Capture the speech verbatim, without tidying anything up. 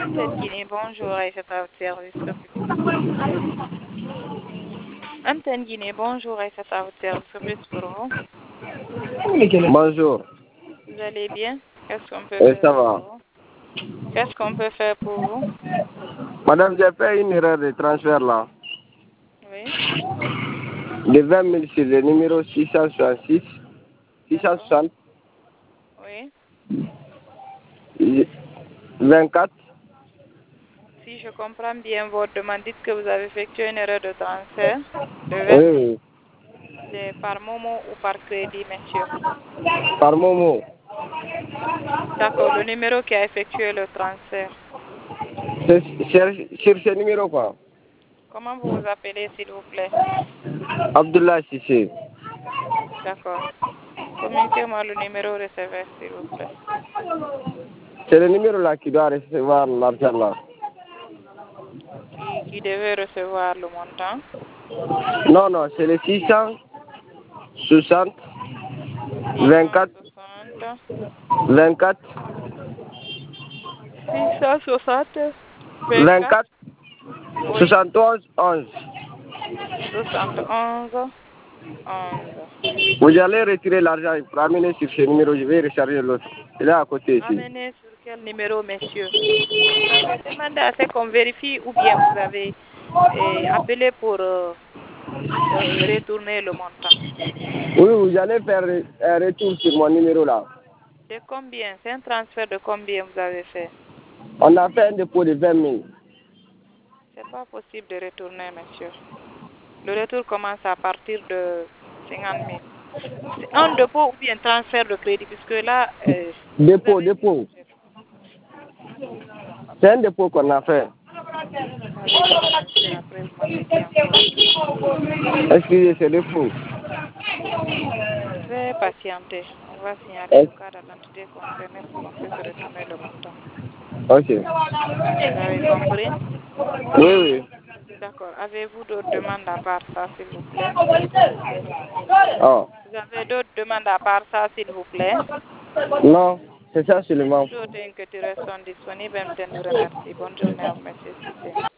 Antenne Guinée, bonjour, Aïcha à votre service, que puis-je pour vous? Antenne Guinée, bonjour, Aïcha à votre service, que puis-je pour vous? Bonjour. Vous allez bien? Qu'est-ce qu'on peut Oui, faire ça pour va. vous? Qu'est-ce qu'on peut faire pour vous? Madame, j'ai fait une erreur de transfert là. Oui. De vingt mille sur le numéro six cent soixante-six, six cent soixante, Oui. vingt-quatre. Si je comprends bien votre demande, dites que vous avez effectué une erreur de transfert de Oui, vingt mille. oui. C'est par Momo ou par crédit, monsieur? Par Momo. D'accord, le numéro qui a effectué le transfert. C'est sur, sur ce numéro quoi. Comment vous vous appelez, s'il vous plaît? Abdullah Sissé. D'accord. Communiquez-moi le numéro receveur, s'il vous plaît. C'est le numéro là qui doit recevoir l'argent là. Qui, qui devait recevoir le montant? Non, non, c'est le six cent soixante, vingt-quatre, six cent soixante, vingt-quatre, six cent soixante, vingt-quatre, vingt-quatre, oui, soixante et onze, onze. soixante et onze, onze. Vous allez retirer l'argent et ramener sur ce numéro, je vais recharger l'autre. Il est à côté ici. Amenez sur quel numéro, monsieur? Vous avez demandé à ce qu'on vérifie ou bien vous avez eh, appelé pour euh, euh, retourner le montant? Oui, vous allez faire un retour sur mon numéro là. De combien? C'est un transfert de combien vous avez fait? On a fait un dépôt de vingt mille. C'est pas possible de retourner, monsieur. Le retour commence à partir de cinquante mille. C'est un dépôt ou bien transfert de crédit, puisque là, euh, vous Dépôt, avez dit dépôt. que C'est un dépôt qu'on a fait. pas de problème, monsieur. Après, vous m'avez dit encore. Excusez, c'est dépôt. Veuillez patienter. On va signaler Ok. le cas à l'entité concernée pour qu'on puisse retourner le montant. Ok. Vous avez compris? Oui, oui. D'accord. Avez-vous d'autres demandes à part ça, s'il vous plaît? Oh. Vous avez d'autres demandes à part ça, s'il vous plaît? Non, c'est ça Si seulement. d'autres inquiétudes sont disponibles, M T N vous remercie. Bonne journée à vous, monsieur Cissé.